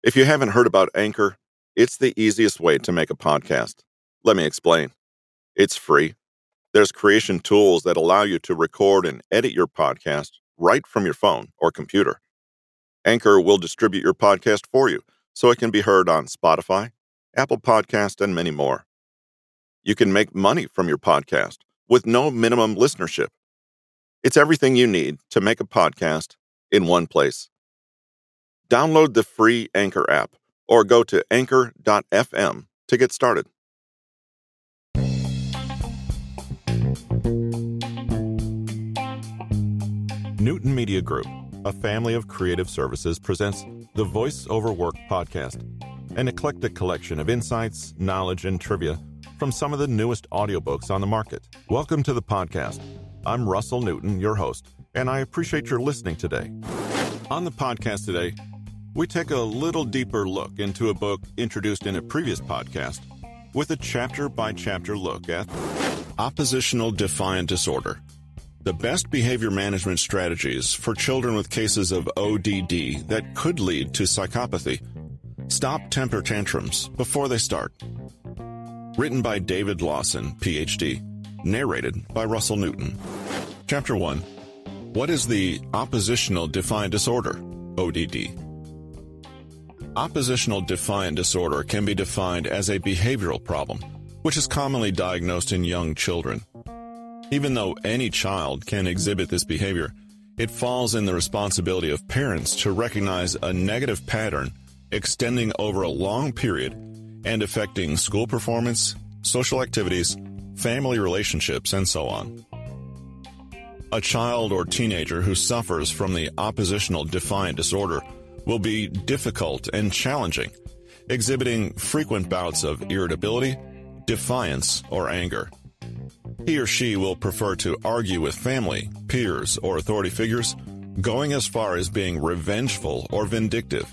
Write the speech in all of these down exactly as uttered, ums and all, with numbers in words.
If you haven't heard about Anchor, it's the easiest way to make a podcast. Let me explain. It's free. There's creation tools that allow you to record and edit your podcast right from your phone or computer. Anchor will distribute your podcast for you so it can be heard on Spotify, Apple Podcast, and many more. You can make money from your podcast with no minimum listenership. It's everything you need to make a podcast in one place. Download the free Anchor app or go to anchor dot f m to get started. Newton Media Group, a family of creative services, presents the Voice Over Work podcast, an eclectic collection of insights, knowledge, and trivia from some of the newest audiobooks on the market. Welcome to the podcast. I'm Russell Newton, your host, and I appreciate your listening today. On the podcast today, we take a little deeper look into a book introduced in a previous podcast with a chapter-by-chapter look at Oppositional Defiant Disorder, the best behavior management strategies for children with cases of O D D that could lead to psychopathy. Stop temper tantrums before they start. Written by David Lawson, P H D. Narrated by Russell Newton. Chapter one. What is the Oppositional Defiant Disorder, O D D? Oppositional Defiant Disorder can be defined as a behavioral problem, which is commonly diagnosed in young children. Even though any child can exhibit this behavior, it falls in the responsibility of parents to recognize a negative pattern extending over a long period and affecting school performance, social activities, family relationships, and so on. A child or teenager who suffers from the oppositional defiant disorder will be difficult and challenging, exhibiting frequent bouts of irritability, defiance, or anger. He or she will prefer to argue with family, peers, or authority figures, going as far as being revengeful or vindictive.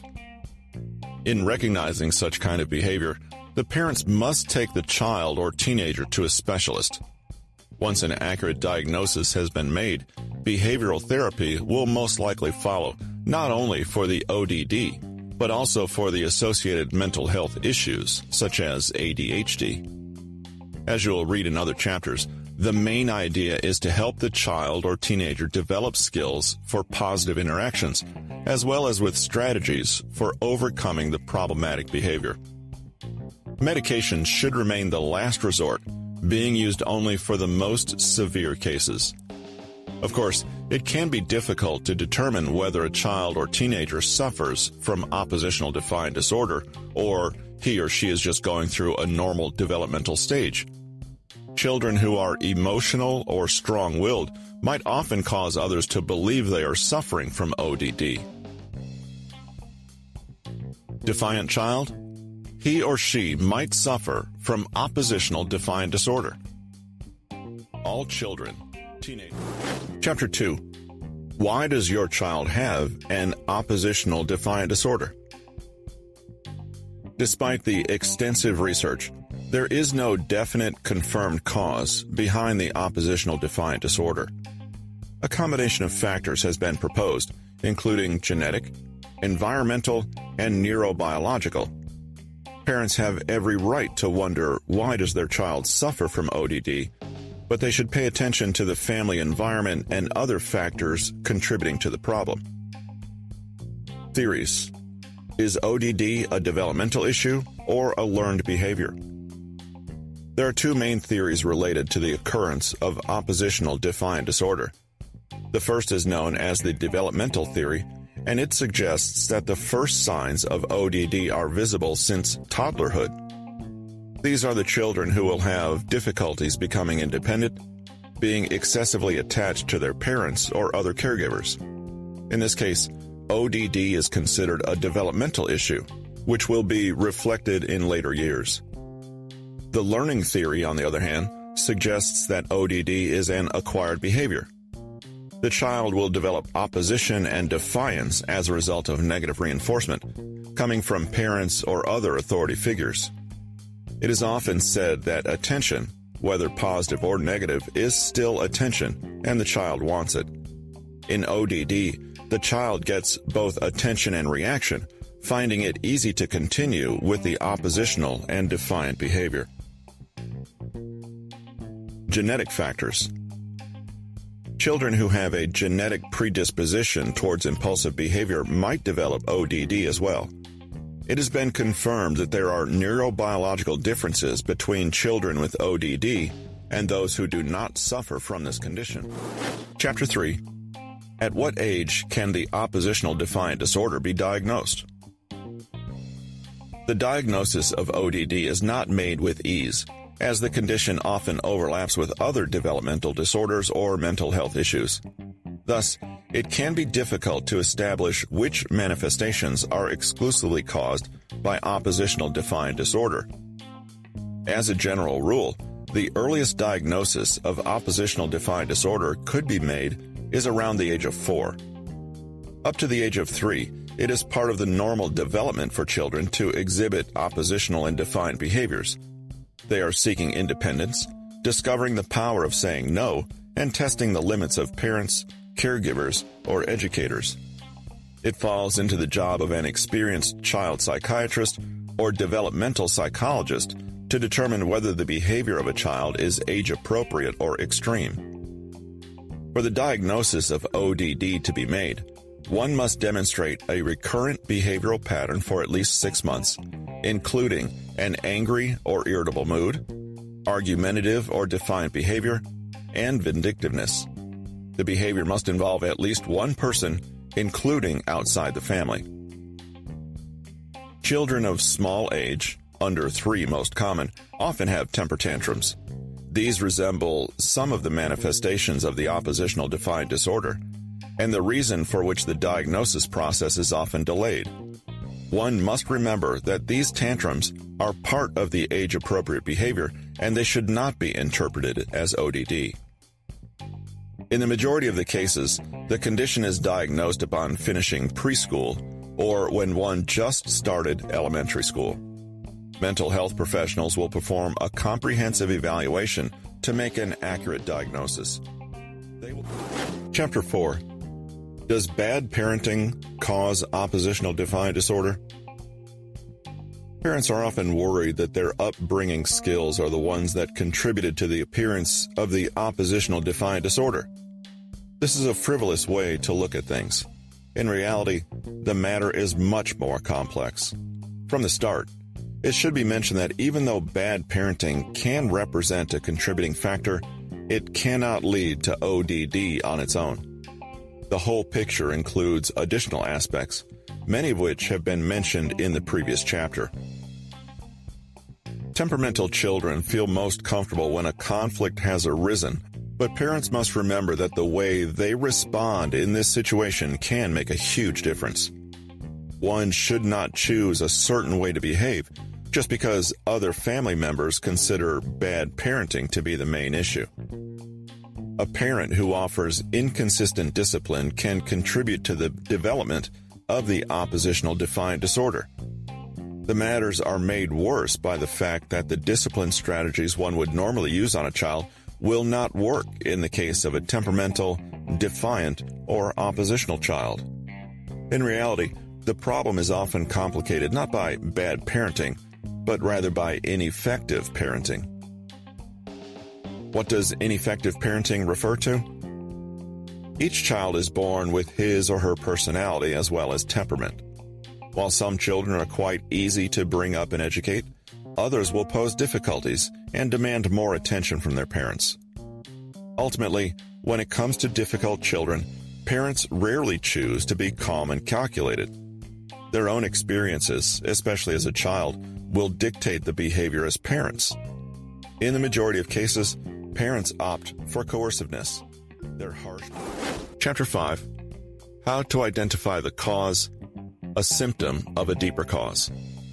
In recognizing such kind of behavior, the parents must take the child or teenager to a specialist. Once an accurate diagnosis has been made, behavioral therapy will most likely follow, not only for the O D D, but also for the associated mental health issues, such as A D H D. As you'll read in other chapters, the main idea is to help the child or teenager develop skills for positive interactions, as well as with strategies for overcoming the problematic behavior. Medication should remain the last resort, being used only for the most severe cases. Of course, it can be difficult to determine whether a child or teenager suffers from oppositional defiant disorder, or he or she is just going through a normal developmental stage. Children who are emotional or strong-willed might often cause others to believe they are suffering from O D D. Defiant child? He or she might suffer from oppositional defiant disorder. All children, teenagers. Chapter two. Why does your child have an oppositional defiant disorder? Despite the extensive research, there is no definite confirmed cause behind the oppositional defiant disorder. A combination of factors has been proposed, including genetic, environmental, and neurobiological. Parents have every right to wonder why does their child suffer from O D D, but they should pay attention to the family environment and other factors contributing to the problem. Theories. Is O D D a developmental issue or a learned behavior? There are two main theories related to the occurrence of oppositional defiant disorder. The first is known as the developmental theory, and it suggests that the first signs of O D D are visible since toddlerhood. These are the children who will have difficulties becoming independent, being excessively attached to their parents or other caregivers. In this case, O D D is considered a developmental issue, which will be reflected in later years. The learning theory, on the other hand, suggests that O D D is an acquired behavior. The child will develop opposition and defiance as a result of negative reinforcement, coming from parents or other authority figures. It is often said that attention, whether positive or negative, is still attention, and the child wants it. In O D D, the child gets both attention and reaction, finding it easy to continue with the oppositional and defiant behavior. Genetic factors. Children who have a genetic predisposition towards impulsive behavior might develop O D D as well. It has been confirmed that there are neurobiological differences between children with O D D and those who do not suffer from this condition. Chapter three. At what age can the oppositional defiant disorder be diagnosed? The diagnosis of O D D is not made with ease, as the condition often overlaps with other developmental disorders or mental health issues. Thus, it can be difficult to establish which manifestations are exclusively caused by oppositional defiant disorder. As a general rule, the earliest diagnosis of oppositional defiant disorder could be made is around the age of four. Up to the age of three, it is part of the normal development for children to exhibit oppositional and defiant behaviors. They are seeking independence, discovering the power of saying no, and testing the limits of parents, caregivers, or educators. It falls into the job of an experienced child psychiatrist or developmental psychologist to determine whether the behavior of a child is age-appropriate or extreme. For the diagnosis of O D D to be made, one must demonstrate a recurrent behavioral pattern for at least six months, including an angry or irritable mood, argumentative or defiant behavior, and vindictiveness. The behavior must involve at least one person, including outside the family. Children of small age, under three most common, often have temper tantrums. These resemble some of the manifestations of the oppositional defiant disorder, and the reason for which the diagnosis process is often delayed. One must remember that these tantrums are part of the age-appropriate behavior, and they should not be interpreted as O D D. In the majority of the cases, the condition is diagnosed upon finishing preschool or when one just started elementary school. Mental health professionals will perform a comprehensive evaluation to make an accurate diagnosis. They will... Chapter four. Does bad parenting cause oppositional defiant disorder? Parents are often worried that their upbringing skills are the ones that contributed to the appearance of the oppositional defiant disorder. This is a frivolous way to look at things. In reality, the matter is much more complex. From the start, it should be mentioned that even though bad parenting can represent a contributing factor, it cannot lead to O D D on its own. The whole picture includes additional aspects, many of which have been mentioned in the previous chapter. Temperamental children feel most comfortable when a conflict has arisen, but parents must remember that the way they respond in this situation can make a huge difference. One should not choose a certain way to behave just because other family members consider bad parenting to be the main issue. A parent who offers inconsistent discipline can contribute to the development of the oppositional defiant disorder. The matters are made worse by the fact that the discipline strategies one would normally use on a child will not work in the case of a temperamental, defiant, or oppositional child. In reality, the problem is often complicated not by bad parenting, but rather by ineffective parenting. What does ineffective parenting refer to? Each child is born with his or her personality as well as temperament. While some children are quite easy to bring up and educate, others will pose difficulties and demand more attention from their parents. Ultimately, when it comes to difficult children, parents rarely choose to be calm and calculated. Their own experiences, especially as a child, will dictate the behavior as parents. In the majority of cases, parents opt for coerciveness. They're harsh. Chapter five. How to identify the cause, a symptom of a deeper cause.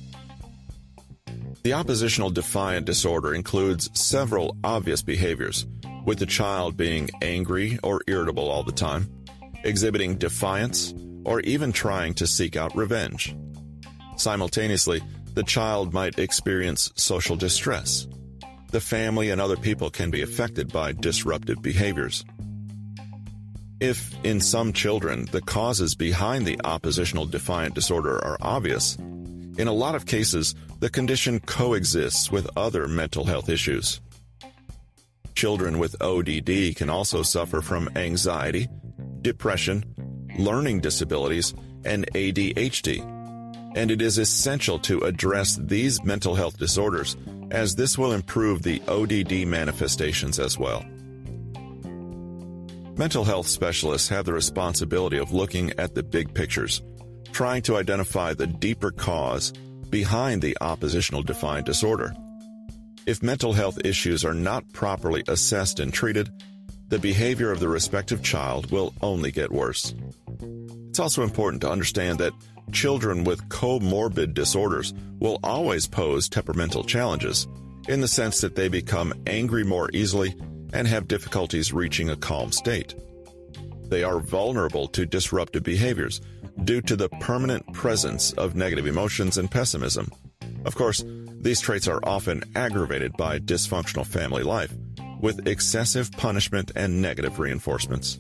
The oppositional defiant disorder includes several obvious behaviors, with the child being angry or irritable all the time, exhibiting defiance, or even trying to seek out revenge. Simultaneously, the child might experience social distress. The family and other people can be affected by disruptive behaviors. If, in some children, the causes behind the oppositional defiant disorder are obvious, in a lot of cases, the condition coexists with other mental health issues. Children with O D D can also suffer from anxiety, depression, learning disabilities, and A D H D, and it is essential to address these mental health disorders, as this will improve the O D D manifestations as well. Mental health specialists have the responsibility of looking at the big pictures, trying to identify the deeper cause behind the oppositional defiant disorder. If mental health issues are not properly assessed and treated, the behavior of the respective child will only get worse. It's also important to understand that children with comorbid disorders will always pose temperamental challenges, in the sense that they become angry more easily and have difficulties reaching a calm state. They are vulnerable to disruptive behaviors due to the permanent presence of negative emotions and pessimism. Of course, these traits are often aggravated by dysfunctional family life, with excessive punishment and negative reinforcements.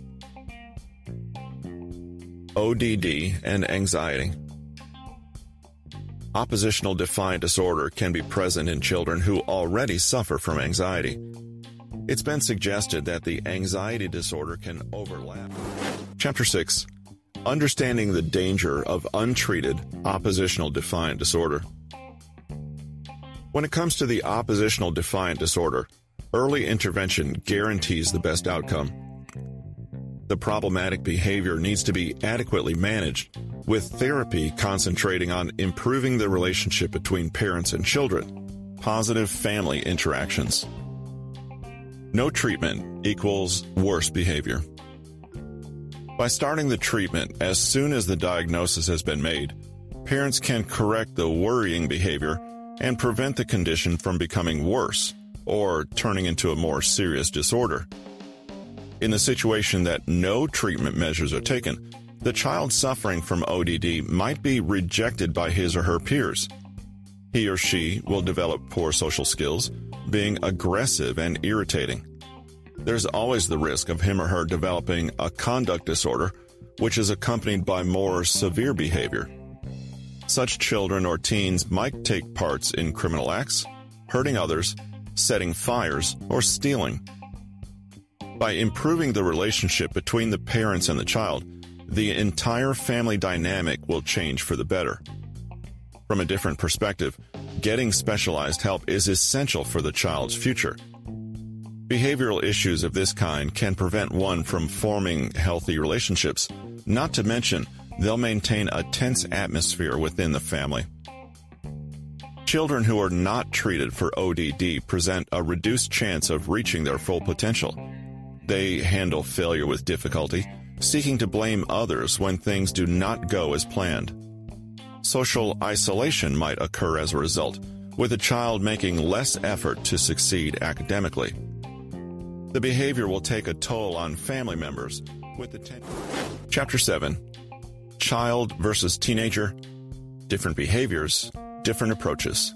O D D and anxiety. Oppositional defiant disorder can be present in children who already suffer from anxiety. It's been suggested that the anxiety disorder can overlap. Chapter six. Understanding the danger of untreated oppositional defiant disorder. When it comes to the oppositional defiant disorder, early intervention guarantees the best outcome. The problematic behavior needs to be adequately managed, with therapy concentrating on improving the relationship between parents and children, positive family interactions. No treatment equals worse behavior. By starting the treatment as soon as the diagnosis has been made, parents can correct the worrying behavior and prevent the condition from becoming worse or turning into a more serious disorder. In the situation that no treatment measures are taken, the child suffering from O D D might be rejected by his or her peers. He or she will develop poor social skills, being aggressive and irritating. There's always the risk of him or her developing a conduct disorder, which is accompanied by more severe behavior. Such children or teens might take parts in criminal acts, hurting others, setting fires, or stealing. By improving the relationship between the parents and the child, the entire family dynamic will change for the better. From a different perspective, getting specialized help is essential for the child's future. Behavioral issues of this kind can prevent one from forming healthy relationships, not to mention they'll maintain a tense atmosphere within the family. Children who are not treated for O D D present a reduced chance of reaching their full potential. They handle failure with difficulty, seeking to blame others when things do not go as planned. Social isolation might occur as a result, with a child making less effort to succeed academically. The behavior will take a toll on family members with the ten- Chapter seven. Child versus teenager. Different behaviors, different approaches.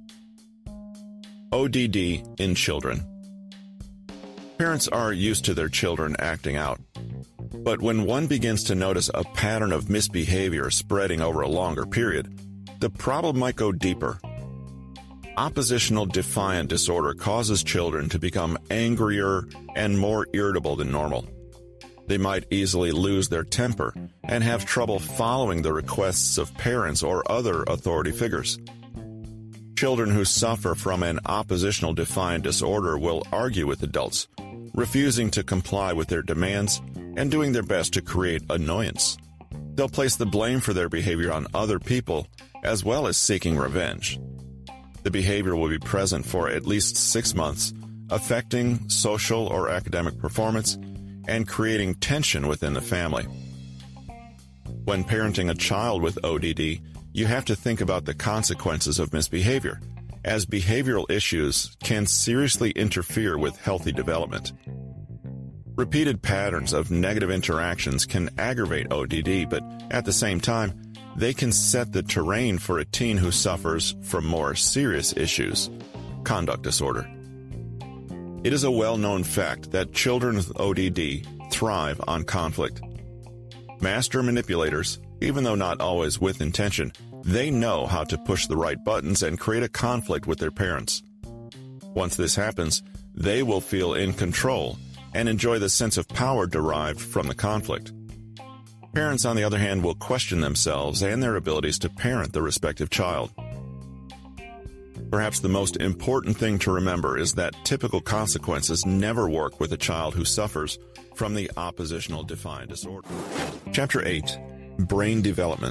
O D D in children. Parents are used to their children acting out. But when one begins to notice a pattern of misbehavior spreading over a longer period, the problem might go deeper. Oppositional defiant disorder causes children to become angrier and more irritable than normal. They might easily lose their temper and have trouble following the requests of parents or other authority figures. Children who suffer from an oppositional defiant disorder will argue with adults, refusing to comply with their demands and doing their best to create annoyance. They'll place the blame for their behavior on other people, as well as seeking revenge. The behavior will be present for at least six months, affecting social or academic performance and creating tension within the family. When parenting a child with O D D, you have to think about the consequences of misbehavior, as behavioral issues can seriously interfere with healthy development. Repeated patterns of negative interactions can aggravate O D D, but at the same time, they can set the terrain for a teen who suffers from more serious issues, conduct disorder. It is a well-known fact that children with O D D thrive on conflict. Master manipulators, even though not always with intention, they know how to push the right buttons and create a conflict with their parents. Once this happens, they will feel in control and enjoy the sense of power derived from the conflict. Parents, on the other hand, will question themselves and their abilities to parent the respective child. Perhaps the most important thing to remember is that typical consequences never work with a child who suffers from the oppositional defiant disorder. Chapter eight. Brain Development.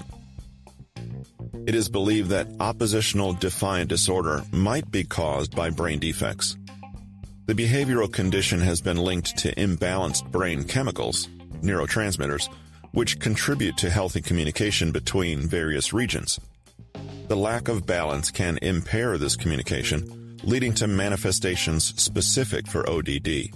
It is believed that oppositional defiant disorder might be caused by brain defects. The behavioral condition has been linked to imbalanced brain chemicals, neurotransmitters, which contribute to healthy communication between various regions. The lack of balance can impair this communication, leading to manifestations specific for O D D.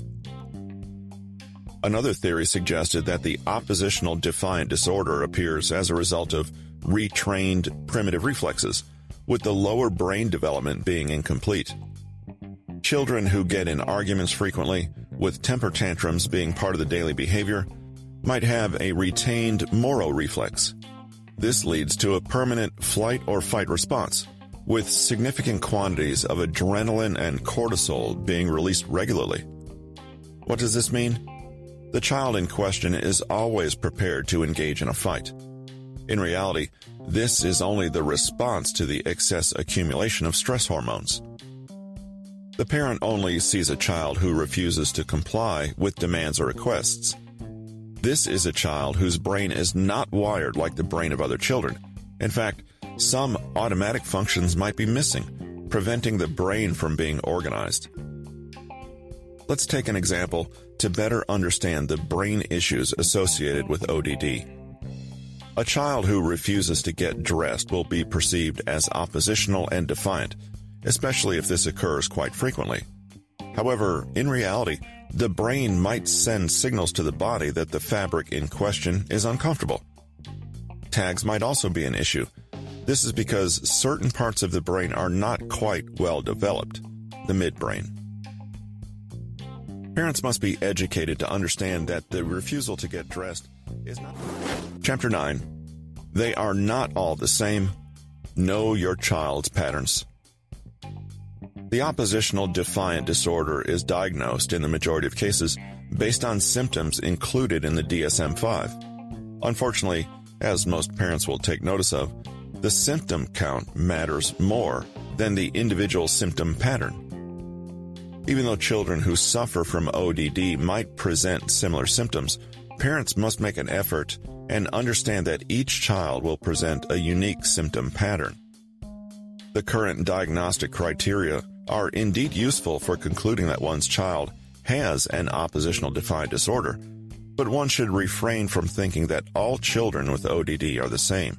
Another theory suggested that the oppositional defiant disorder appears as a result of retrained primitive reflexes, with the lower brain development being incomplete. Children who get in arguments frequently, with temper tantrums being part of the daily behavior, might have a retained Moro reflex. This leads to a permanent flight or fight response, with significant quantities of adrenaline and cortisol being released regularly. What does this mean? The child in question is always prepared to engage in a fight. In reality, this is only the response to the excess accumulation of stress hormones. The parent only sees a child who refuses to comply with demands or requests. This is a child whose brain is not wired like the brain of other children. In fact, some automatic functions might be missing, preventing the brain from being organized. Let's take an example to better understand the brain issues associated with O D D. A child who refuses to get dressed will be perceived as oppositional and defiant, especially if this occurs quite frequently. However, in reality, the brain might send signals to the body that the fabric in question is uncomfortable. Tags might also be an issue. This is because certain parts of the brain are not quite well developed, the midbrain. Parents must be educated to understand that the refusal to get dressed is not... Chapter nine. They are not all the same. Know your child's patterns. The oppositional defiant disorder is diagnosed in the majority of cases based on symptoms included in the D S M five. Unfortunately, as most parents will take notice of, the symptom count matters more than the individual symptom pattern. Even though children who suffer from O D D might present similar symptoms, parents must make an effort and understand that each child will present a unique symptom pattern. The current diagnostic criteria are indeed useful for concluding that one's child has an oppositional defiant disorder, but one should refrain from thinking that all children with O D D are the same.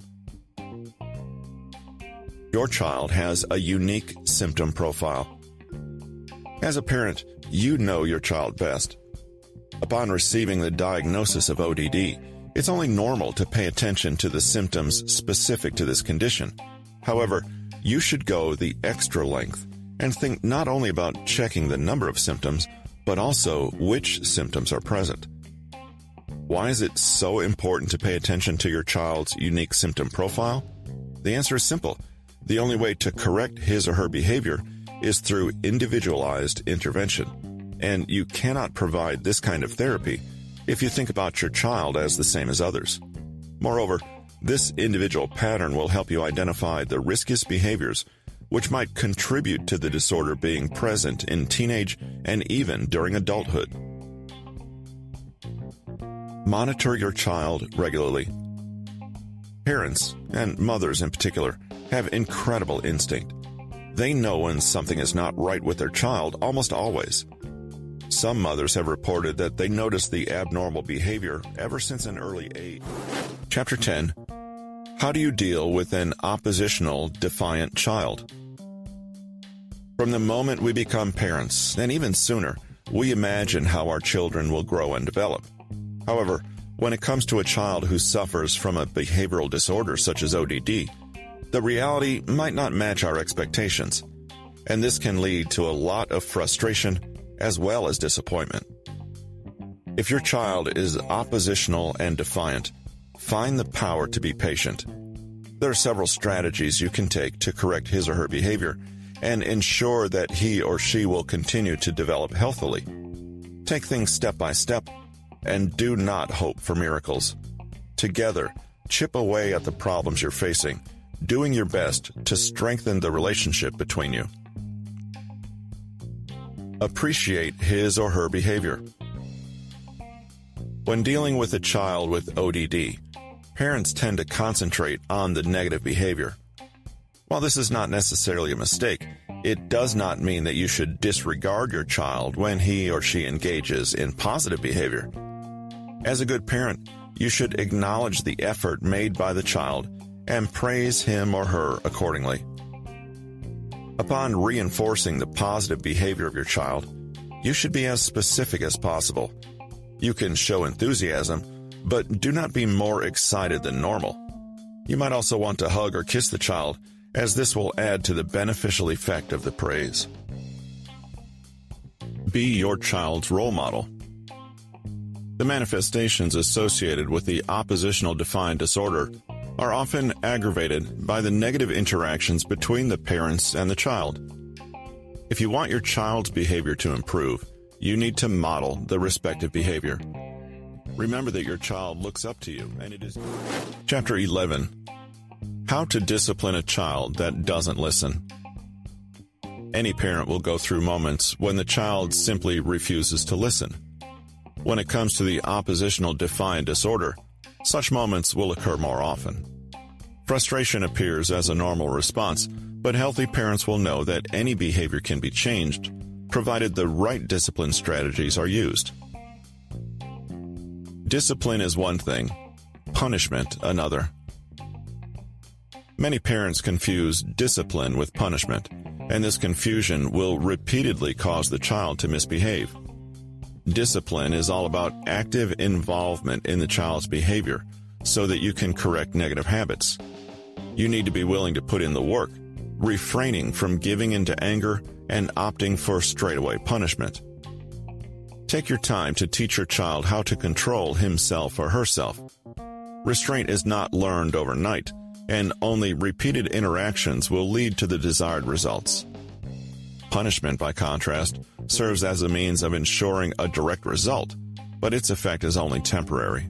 Your child has a unique symptom profile. As a parent, you know your child best. Upon receiving the diagnosis of O D D, it's only normal to pay attention to the symptoms specific to this condition. However, you should go the extra length and think not only about checking the number of symptoms, but also which symptoms are present. Why is it so important to pay attention to your child's unique symptom profile? The answer is simple. The only way to correct his or her behavior is through individualized intervention, and you cannot provide this kind of therapy if you think about your child as the same as others. Moreover, this individual pattern will help you identify the riskiest behaviors which might contribute to the disorder being present in teenage and even during adulthood. Monitor your child regularly. Parents, and mothers in particular, have incredible instinct. They know when something is not right with their child almost always. Some mothers have reported that they notice the abnormal behavior ever since an early age. Chapter ten. How do you deal with an oppositional defiant child? From the moment we become parents, and even sooner, we imagine how our children will grow and develop. However, when it comes to a child who suffers from a behavioral disorder such as O D D, the reality might not match our expectations, and this can lead to a lot of frustration as well as disappointment. If your child is oppositional and defiant, find the power to be patient. There are several strategies you can take to correct his or her behavior and ensure that he or she will continue to develop healthily. Take things step by step and do not hope for miracles. Together, chip away at the problems you're facing, doing your best to strengthen the relationship between you. Appreciate his or her behavior. When dealing with a child with O D D, parents tend to concentrate on the negative behavior. While this is not necessarily a mistake, it does not mean that you should disregard your child when he or she engages in positive behavior. As a good parent, you should acknowledge the effort made by the child and praise him or her accordingly. Upon reinforcing the positive behavior of your child, you should be as specific as possible. You can show enthusiasm, but do not be more excited than normal. You might also want to hug or kiss the child, as this will add to the beneficial effect of the praise. Be your child's role model. The manifestations associated with the oppositional defiant disorder are often aggravated by the negative interactions between the parents and the child. If you want your child's behavior to improve, you need to model the respective behavior. Remember that your child looks up to you, and it is... Chapter eleven. How to discipline a child that doesn't listen. Any parent will go through moments when the child simply refuses to listen. When it comes to the oppositional defiant disorder, such moments will occur more often. Frustration appears as a normal response, but healthy parents will know that any behavior can be changed, provided the right discipline strategies are used. Discipline is one thing, punishment another. Many parents confuse discipline with punishment, and this confusion will repeatedly cause the child to misbehave. Discipline is all about active involvement in the child's behavior so that you can correct negative habits. You need to be willing to put in the work, refraining from giving into anger and opting for straightaway punishment. Take your time to teach your child how to control himself or herself. Restraint is not learned overnight, and only repeated interactions will lead to the desired results. Punishment, by contrast, serves as a means of ensuring a direct result, but its effect is only temporary.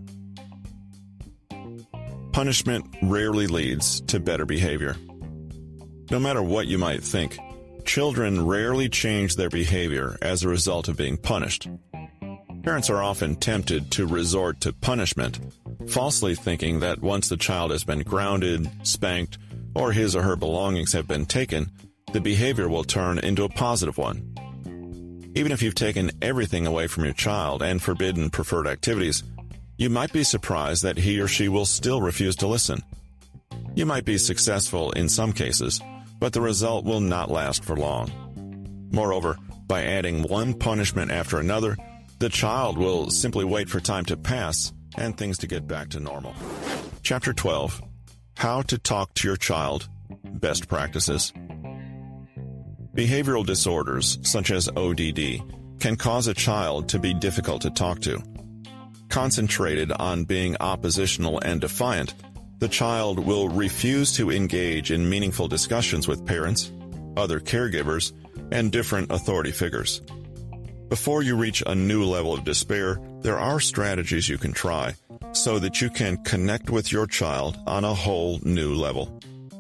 Punishment rarely leads to better behavior. No matter what you might think, children rarely change their behavior as a result of being punished. Parents are often tempted to resort to punishment, falsely thinking that once the child has been grounded, spanked, or his or her belongings have been taken, the behavior will turn into a positive one. Even if you've taken everything away from your child and forbidden preferred activities, you might be surprised that he or she will still refuse to listen. You might be successful in some cases, but the result will not last for long. Moreover, by adding one punishment after another, the child will simply wait for time to pass and things to get back to normal. Chapter twelve. How to talk to your child. Best practices. Behavioral disorders, such as O D D, can cause a child to be difficult to talk to. Concentrated on being oppositional and defiant, the child will refuse to engage in meaningful discussions with parents, other caregivers, and different authority figures. Before you reach a new level of despair, there are strategies you can try so that you can connect with your child on a whole new level.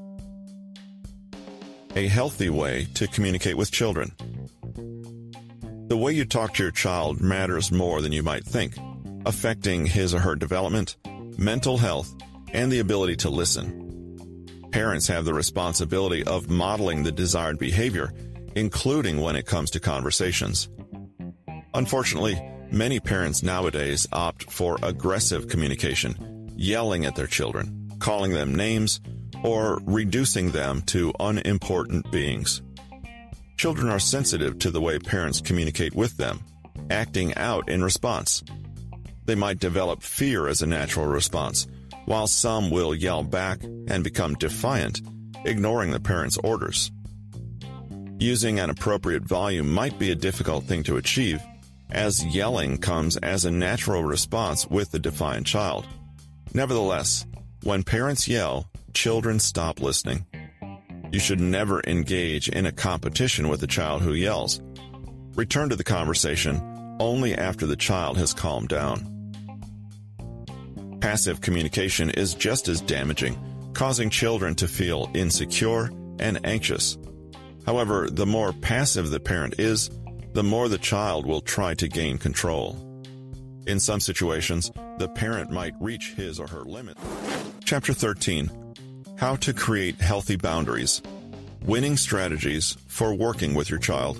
A healthy way to communicate with children. The way you talk to your child matters more than you might think, affecting his or her development, mental health, and the ability to listen. Parents have the responsibility of modeling the desired behavior, including when it comes to conversations. Unfortunately, many parents nowadays opt for aggressive communication, yelling at their children, calling them names, or reducing them to unimportant beings. Children are sensitive to the way parents communicate with them, acting out in response. They might develop fear as a natural response, while some will yell back and become defiant, ignoring the parent's orders. Using an appropriate volume might be a difficult thing to achieve, as yelling comes as a natural response with the defiant child. Nevertheless, when parents yell, children stop listening. You should never engage in a competition with a child who yells. Return to the conversation only after the child has calmed down. Passive communication is just as damaging, causing children to feel insecure and anxious. However, the more passive the parent is, the more the child will try to gain control. In some situations, the parent might reach his or her limit. Chapter thirteen. How to create healthy boundaries. Winning strategies for working with your child.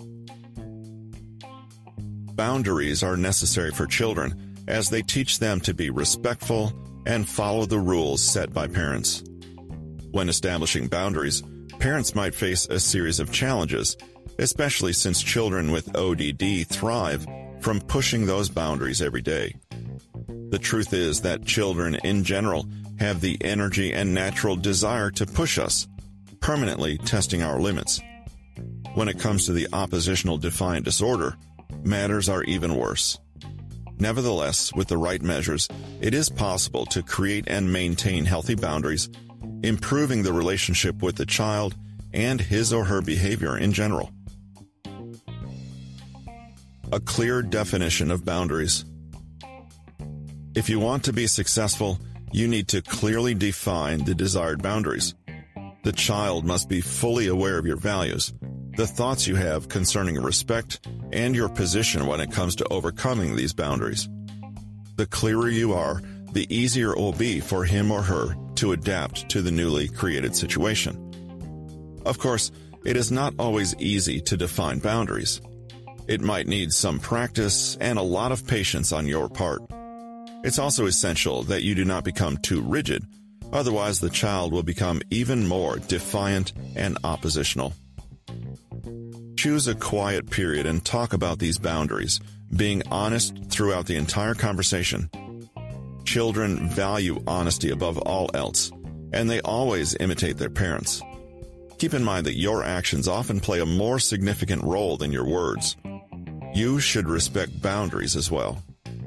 Boundaries are necessary for children as they teach them to be respectful and follow the rules set by parents. When establishing boundaries, parents might face a series of challenges, especially since children with O D D thrive from pushing those boundaries every day. The truth is that children in general have the energy and natural desire to push us, permanently testing our limits. When it comes to the oppositional defiant disorder, matters are even worse. Nevertheless, with the right measures, it is possible to create and maintain healthy boundaries, improving the relationship with the child and his or her behavior in general. A clear definition of boundaries. If you want to be successful, you need to clearly define the desired boundaries. The child must be fully aware of your values, the thoughts you have concerning respect, and your position when it comes to overcoming these boundaries. The clearer you are, the easier it will be for him or her to adapt to the newly created situation. Of course, it is not always easy to define boundaries. It might need some practice and a lot of patience on your part. It's also essential that you do not become too rigid, otherwise the child will become even more defiant and oppositional. Choose a quiet period and talk about these boundaries, being honest throughout the entire conversation. Children value honesty above all else, and they always imitate their parents. Keep in mind that your actions often play a more significant role than your words. You should respect boundaries as well.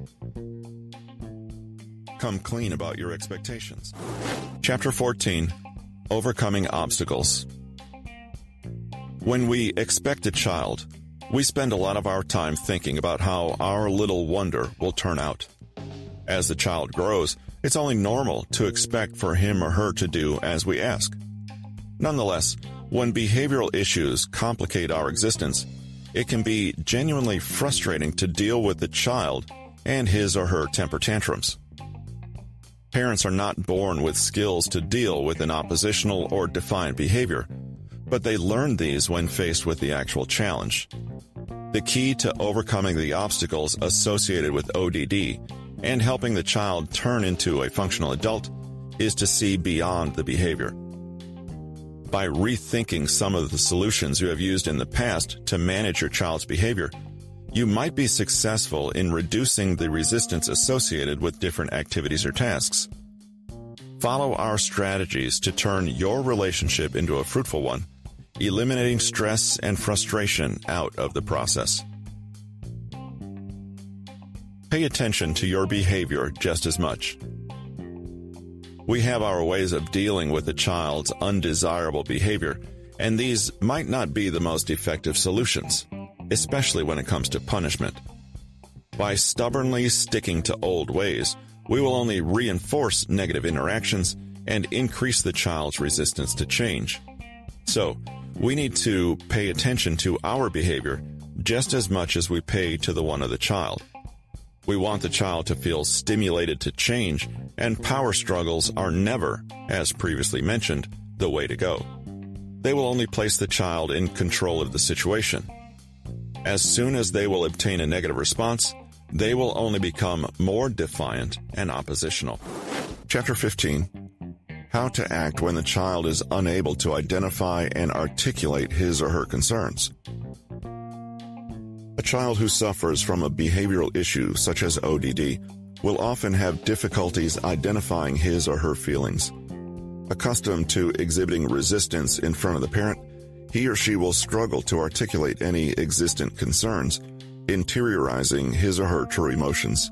Come clean about your expectations. Chapter fourteen. Overcoming obstacles. When we expect a child, we spend a lot of our time thinking about how our little wonder will turn out. As the child grows, it's only normal to expect for him or her to do as we ask. Nonetheless, when behavioral issues complicate our existence, it can be genuinely frustrating to deal with the child and his or her temper tantrums. Parents are not born with skills to deal with an oppositional or defiant behavior, but they learn these when faced with the actual challenge. The key to overcoming the obstacles associated with O D D and helping the child turn into a functional adult is to see beyond the behavior. By rethinking some of the solutions you have used in the past to manage your child's behavior, you might be successful in reducing the resistance associated with different activities or tasks. Follow our strategies to turn your relationship into a fruitful one, eliminating stress and frustration out of the process. Pay attention to your behavior just as much. We have our ways of dealing with a child's undesirable behavior, and these might not be the most effective solutions, especially when it comes to punishment. By stubbornly sticking to old ways, we will only reinforce negative interactions and increase the child's resistance to change. So, we need to pay attention to our behavior just as much as we pay to the one of the child. We want the child to feel stimulated to change, and power struggles are never, as previously mentioned, the way to go. They will only place the child in control of the situation. As soon as they will obtain a negative response, they will only become more defiant and oppositional. Chapter fifteen. How to act when the child is unable to identify and articulate his or her concerns. A child who suffers from a behavioral issue such as O D D will often have difficulties identifying his or her feelings. Accustomed to exhibiting resistance in front of the parent, he or she will struggle to articulate any existent concerns, interiorizing his or her true emotions.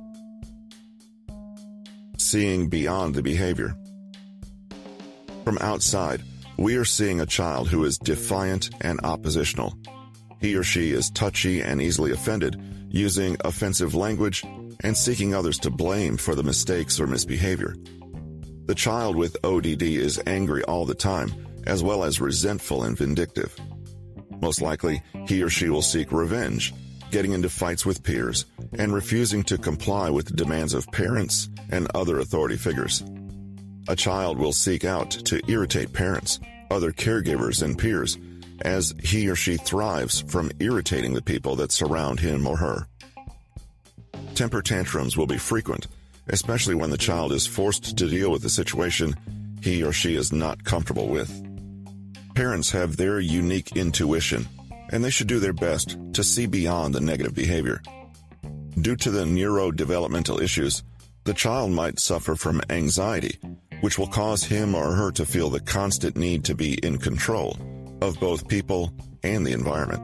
Seeing beyond the behavior. From outside, we are seeing a child who is defiant and oppositional. He or she is touchy and easily offended, using offensive language and seeking others to blame for the mistakes or misbehavior. The child with O D D is angry all the time, as well as resentful and vindictive. Most likely, he or she will seek revenge, getting into fights with peers, and refusing to comply with the demands of parents and other authority figures. A child will seek out to irritate parents, other caregivers, and peers, as he or she thrives from irritating the people that surround him or her. Temper tantrums will be frequent, especially when the child is forced to deal with a situation he or she is not comfortable with. Parents have their unique intuition, and they should do their best to see beyond the negative behavior. Due to the neurodevelopmental issues, the child might suffer from anxiety, which will cause him or her to feel the constant need to be in control of both people and the environment.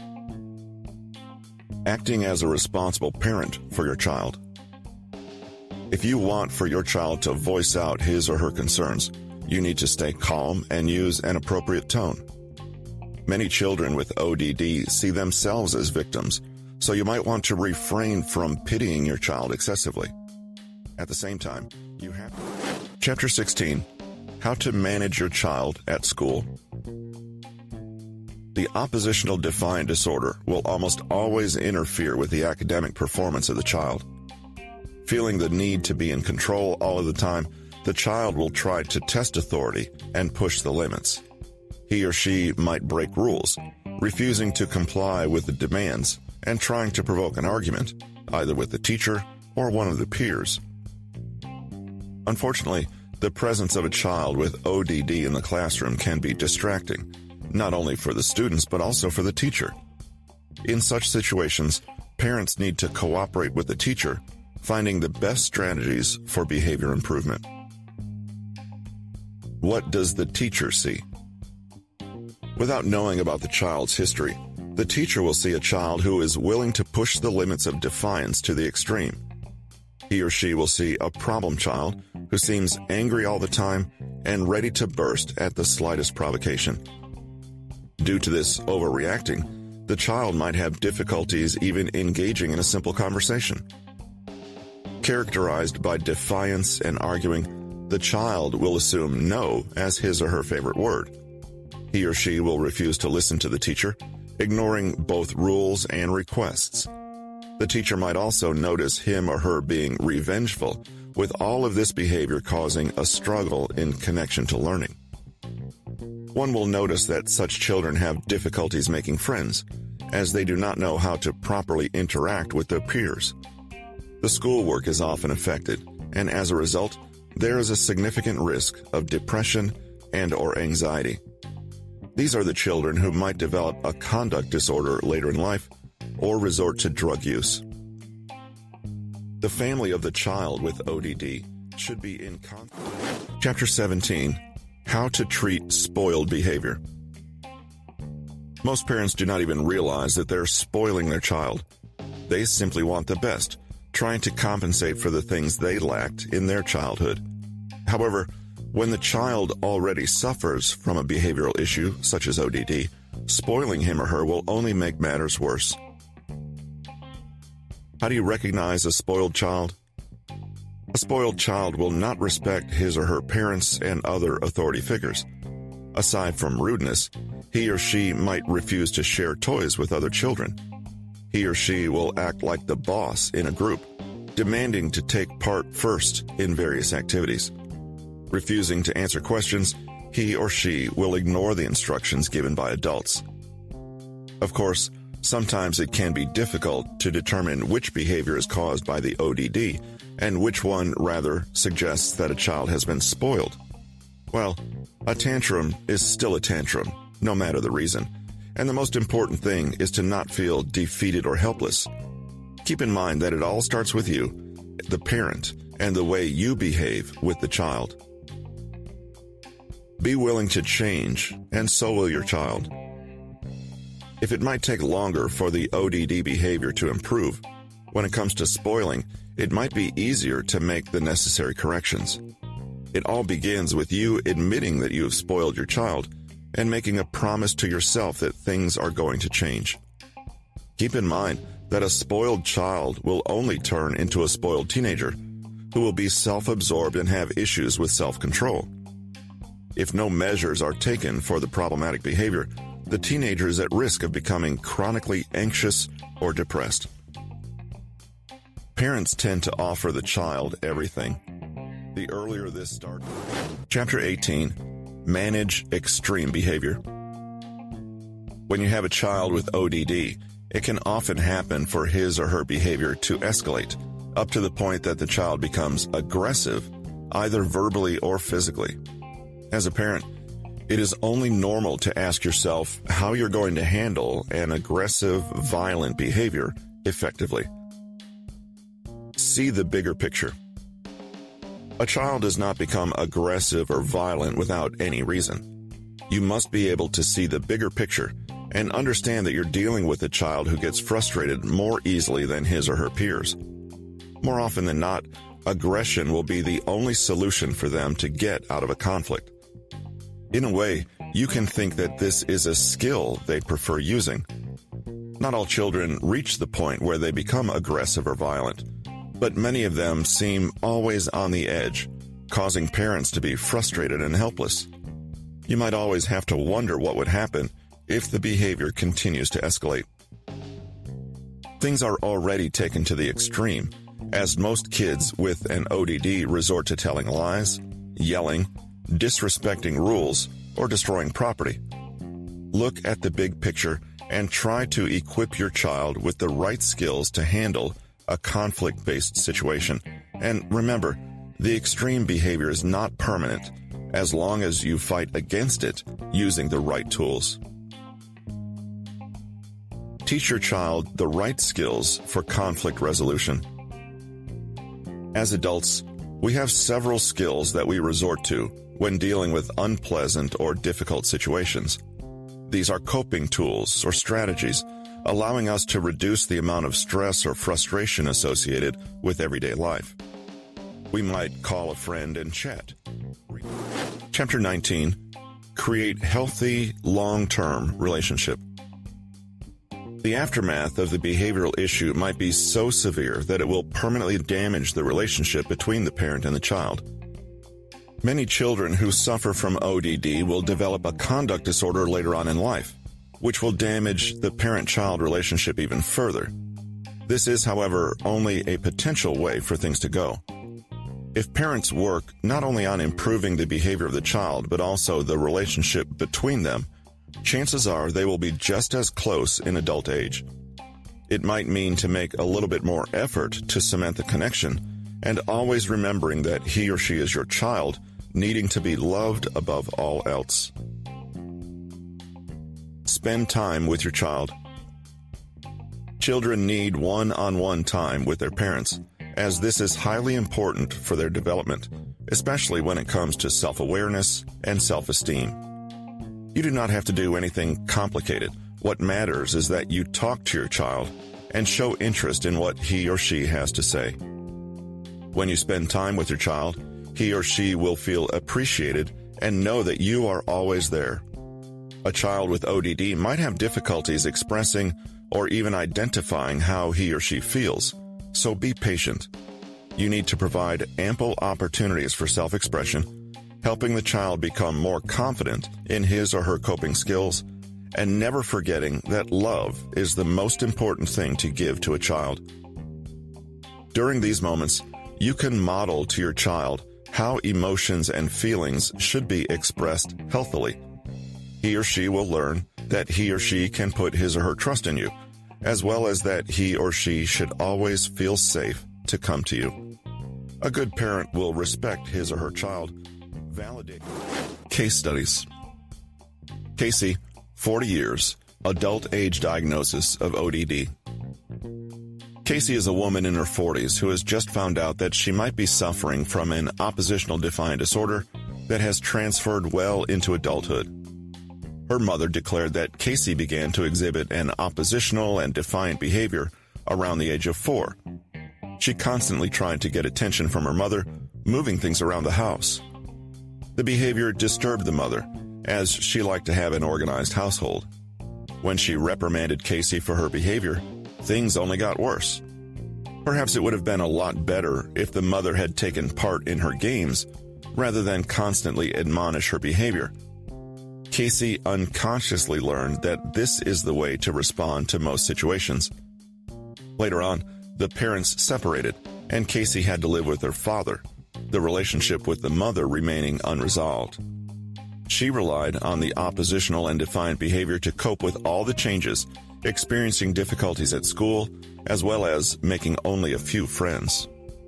Acting as a responsible parent for your child. If you want for your child to voice out his or her concerns, you need to stay calm and use an appropriate tone. Many children with O D D see themselves as victims, so you might want to refrain from pitying your child excessively. At the same time, you have to... Chapter sixteen. How to manage your child at school. The oppositional defiant disorder will almost always interfere with the academic performance of the child. Feeling the need to be in control all of the time, the child will try to test authority and push the limits. He or she might break rules, refusing to comply with the demands and trying to provoke an argument, either with the teacher or one of the peers. Unfortunately, the presence of a child with O D D in the classroom can be distracting, not only for the students but also for the teacher. In such situations, parents need to cooperate with the teacher, finding the best strategies for behavior improvement. What does the teacher see? Without knowing about the child's history, the teacher will see a child who is willing to push the limits of defiance to the extreme. He or she will see a problem child who seems angry all the time and ready to burst at the slightest provocation. Due to this overreacting, the child might have difficulties even engaging in a simple conversation. Characterized by defiance and arguing, the child will assume no as his or her favorite word. He or she will refuse to listen to the teacher, ignoring both rules and requests. The teacher might also notice him or her being revengeful, with all of this behavior causing a struggle in connection to learning. One will notice that such children have difficulties making friends, as they do not know how to properly interact with their peers. The schoolwork is often affected, and as a result, there is a significant risk of depression and or anxiety. These are the children who might develop a conduct disorder later in life or resort to drug use. The family of the child with O D D should be in contact. Chapter seventeen. How to treat spoiled behavior. Most parents do not even realize that they're spoiling their child. They simply want the best, trying to compensate for the things they lacked in their childhood. However, when the child already suffers from a behavioral issue such as O D D, spoiling him or her will only make matters worse. How do you recognize a spoiled child? A spoiled child will not respect his or her parents and other authority figures. Aside from rudeness, he or she might refuse to share toys with other children. He or she will act like the boss in a group, demanding to take part first in various activities. Refusing to answer questions, he or she will ignore the instructions given by adults. Of course, sometimes it can be difficult to determine which behavior is caused by the O D D and which one rather suggests that a child has been spoiled. Well, a tantrum is still a tantrum, no matter the reason, and the most important thing is to not feel defeated or helpless. Keep in mind that it all starts with you, the parent, and the way you behave with the child. Be willing to change, and so will your child. If it might take longer for the O D D behavior to improve, when it comes to spoiling, it might be easier to make the necessary corrections. It all begins with you admitting that you have spoiled your child and making a promise to yourself that things are going to change. Keep in mind that a spoiled child will only turn into a spoiled teenager who will be self-absorbed and have issues with self-control. If no measures are taken for the problematic behavior, the teenager is at risk of becoming chronically anxious or depressed. Parents tend to offer the child everything. The earlier this starts. Chapter eighteen. Manage extreme behavior. When you have a child with O D D, it can often happen for his or her behavior to escalate, up to the point that the child becomes aggressive, either verbally or physically. As a parent, it is only normal to ask yourself how you're going to handle an aggressive, violent behavior effectively. See the bigger picture. A child does not become aggressive or violent without any reason. You must be able to see the bigger picture and understand that you're dealing with a child who gets frustrated more easily than his or her peers. More often than not, aggression will be the only solution for them to get out of a conflict. In a way, you can think that this is a skill they prefer using. Not all children reach the point where they become aggressive or violent, but many of them seem always on the edge, causing parents to be frustrated and helpless. You might always have to wonder what would happen if the behavior continues to escalate. Things are already taken to the extreme, as most kids with an O D D resort to telling lies, yelling, disrespecting rules, or destroying property. Look at the big picture and try to equip your child with the right skills to handle a conflict-based situation. And remember, the extreme behavior is not permanent, as long as you fight against it using the right tools. Teach your child the right skills for conflict resolution. As adults, we have several skills that we resort to when dealing with unpleasant or difficult situations. These are coping tools or strategies, allowing us to reduce the amount of stress or frustration associated with everyday life. We might call a friend and chat. Chapter nineteen. Create healthy, long-term relationship. The aftermath of the behavioral issue might be so severe that it will permanently damage the relationship between the parent and the child. Many children who suffer from O D D will develop a conduct disorder later on in life, which will damage the parent-child relationship even further. This is, however, only a potential way for things to go. If parents work not only on improving the behavior of the child, but also the relationship between them, chances are they will be just as close in adult age. It might mean to make a little bit more effort to cement the connection, and always remembering that he or she is your child, needing to be loved above all else. Spend time with your child. Children need one-on-one time with their parents, as this is highly important for their development, especially when it comes to self-awareness and self-esteem. You do not have to do anything complicated. What matters is that you talk to your child and show interest in what he or she has to say. When you spend time with your child, he or she will feel appreciated and know that you are always there. A child with O D D might have difficulties expressing or even identifying how he or she feels, so be patient. You need to provide ample opportunities for self-expression, helping the child become more confident in his or her coping skills, and never forgetting that love is the most important thing to give to a child. During these moments, you can model to your child how emotions and feelings should be expressed healthily. He or she will learn that he or she can put his or her trust in you, as well as that he or she should always feel safe to come to you. A good parent will respect his or her child. Validate. Case studies. Casey, forty years, adult age diagnosis of O D D. Casey is a woman in her forties who has just found out that she might be suffering from an oppositional defiant disorder that has transferred well into adulthood. Her mother declared that Casey began to exhibit an oppositional and defiant behavior around the age of four. She constantly tried to get attention from her mother, moving things around the house. The behavior disturbed the mother, as she liked to have an organized household. When she reprimanded Casey for her behavior, things only got worse. Perhaps it would have been a lot better if the mother had taken part in her games, rather than constantly admonish her behavior. Casey unconsciously learned that this is the way to respond to most situations. Later on, the parents separated, and Casey had to live with her father, the relationship with the mother remaining unresolved. She relied on the oppositional and defiant behavior to cope with all the changes, experiencing difficulties at school, as well as making only a few friends.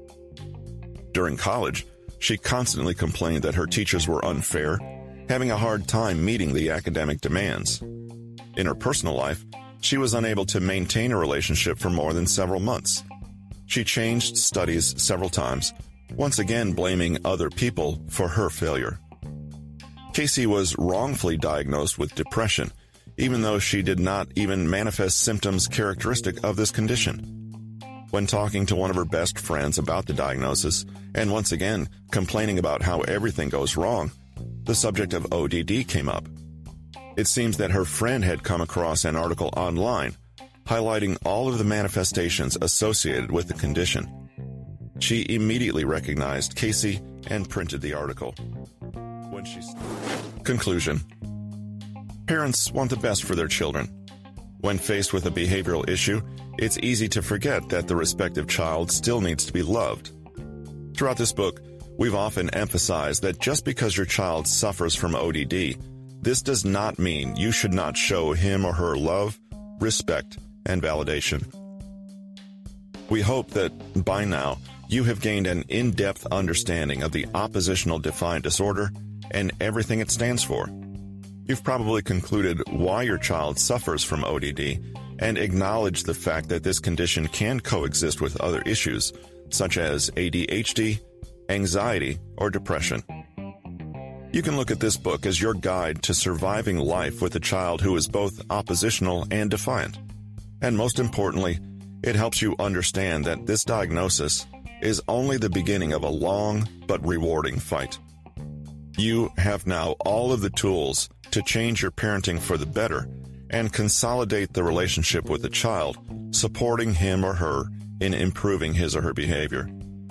During college, she constantly complained that her teachers were unfair, having a hard time meeting the academic demands. In her personal life, she was unable to maintain a relationship for more than several months. She changed studies several times, once again blaming other people for her failure. Casey was wrongfully diagnosed with depression, even though she did not even manifest symptoms characteristic of this condition. When talking to one of her best friends about the diagnosis, and once again complaining about how everything goes wrong, the subject of O D D came up. It seems that her friend had come across an article online highlighting all of the manifestations associated with the condition. She immediately recognized Casey and printed the article. When she Conclusion. Parents want the best for their children. When faced with a behavioral issue, it's easy to forget that the respective child still needs to be loved. Throughout this book, we've often emphasized that just because your child suffers from O D D, this does not mean you should not show him or her love, respect, and validation. We hope that, by now, you have gained an in-depth understanding of the oppositional defiant disorder and everything it stands for. You've probably concluded why your child suffers from O D D and acknowledged the fact that this condition can coexist with other issues, such as A D H D, anxiety, or depression. You can look at this book as your guide to surviving life with a child who is both oppositional and defiant. And most importantly, it helps you understand that this diagnosis is only the beginning of a long but rewarding fight. You have now all of the tools to change your parenting for the better and consolidate the relationship with the child, supporting him or her in improving his or her behavior.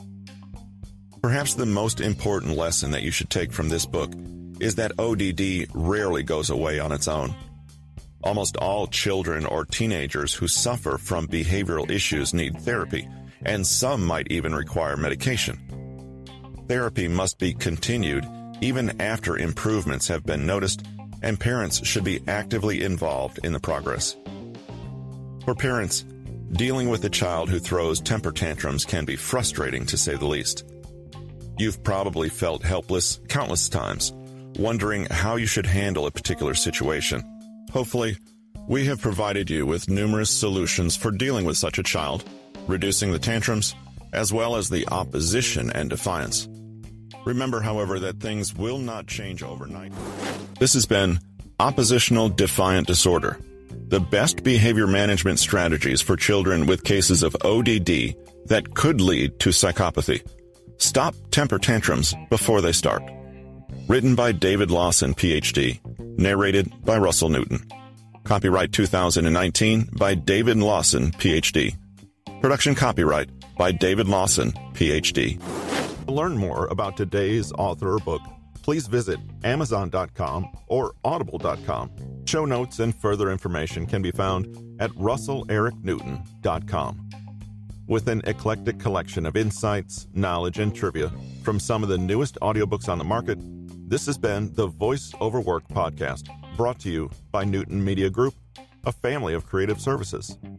Perhaps the most important lesson that you should take from this book is that O D D rarely goes away on its own. Almost all children or teenagers who suffer from behavioral issues need therapy, and some might even require medication. Therapy must be continued even after improvements have been noticed, and parents should be actively involved in the progress. For parents, dealing with a child who throws temper tantrums can be frustrating, to say the least. You've probably felt helpless countless times, wondering how you should handle a particular situation. Hopefully, we have provided you with numerous solutions for dealing with such a child, reducing the tantrums, as well as the opposition and defiance. Remember, however, that things will not change overnight. This has been Oppositional Defiant Disorder, the best behavior management strategies for children with cases of O D D that could lead to psychopathy. Stop temper tantrums before they start. Written by David Lawson, P H D. Narrated by Russell Newton. Copyright two thousand nineteen by David Lawson, P H D. Production copyright by David Lawson, P H D. To learn more about today's author or book, please visit amazon dot com or audible dot com. Show notes and further information can be found at russell eric newton dot com. With an eclectic collection of insights, knowledge, and trivia from some of the newest audiobooks on the market, this has been the Voice Over Work podcast, brought to you by Newton Media Group, a family of creative services.